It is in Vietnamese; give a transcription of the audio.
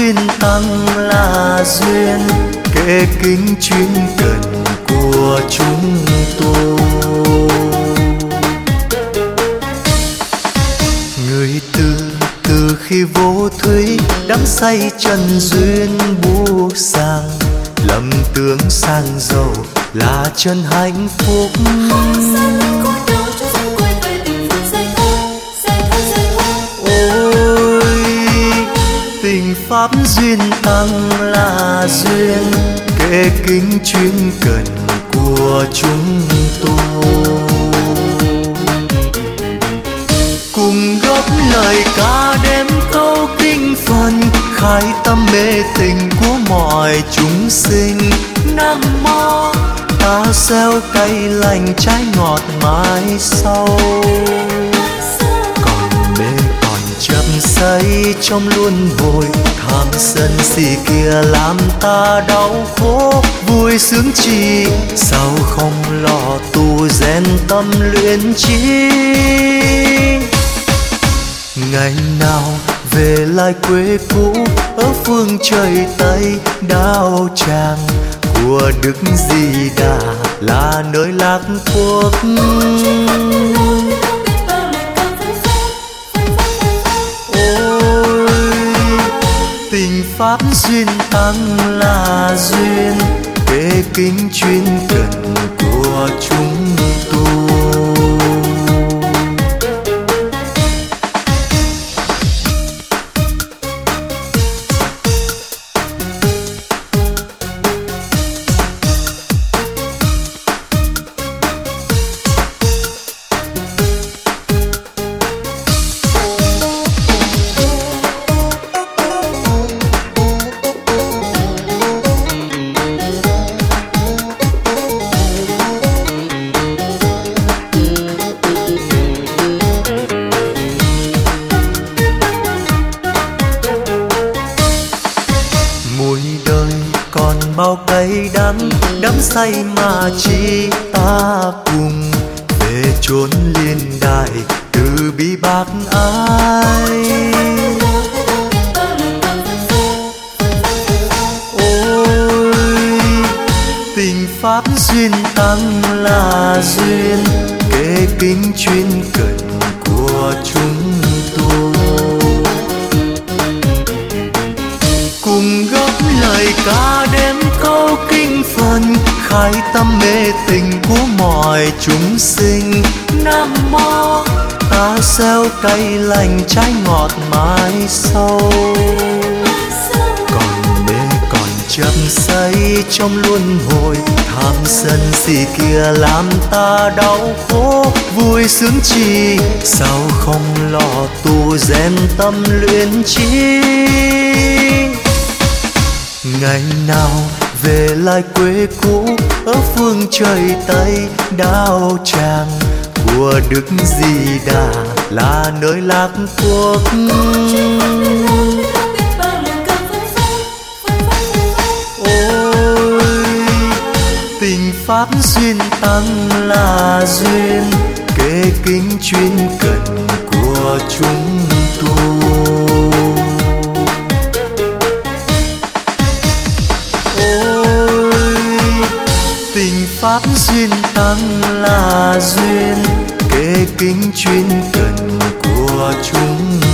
duyên tăng là duyên, kệ kính chuyên cần của chúng tôi. Người từ khi vô thủy đắm say trần duyên buông sang, lầm tưởng sang giàu là chân hạnh phúc. Ôi tình pháp duyên tăng là duyên, kệ kính chuyên cần của chúng tôi. Cùng góp lời ca đêm câu kinh phần, khai tâm mê tình của mọi chúng sinh. Nam mô ta gieo cây lành trái ngọt mãi sau, còn mê còn chấp say trong luân hồi. Tham sân si kia làm ta đau khổ, vui sướng chi sao không lo tu rèn tâm luyện trí. Ngày nào về lại quê cũ ở phương trời Tây, Đao Tràng của Đức Di Đà là nơi lạc quốc. Ôi tình pháp duyên tăng là duyên, kệ kính chuyên cần của chúng tôi. Bao cay đắng đắm say mà chi ta cùng về chốn liên đài từ bi bác ái. Ôi tình pháp duyên tăng là duyên, kệ kính chuyên cần của chúng tôi. Cùng góp lời ca đêm câu kinh phần, khai tâm mê tình của mọi chúng sinh. Nam mô ta gieo cây lành trái ngọt mãi sau, còn mê còn chấp say trong luân hồi. Tham sân si kia làm ta đau khổ, vui sướng chi sao không lo tu rèn tâm luyện trí. Ngày nào về lại quê cũ ở phương trời Tây, Đao Tràng của Đức Di Đà là nơi lạc quốc. Ôi tình pháp duyên tăng là duyên, kệ kính chuyên cần của chúng tôi. Tình pháp duyên tăng là duyên, kệ kính chuyên cần của chúng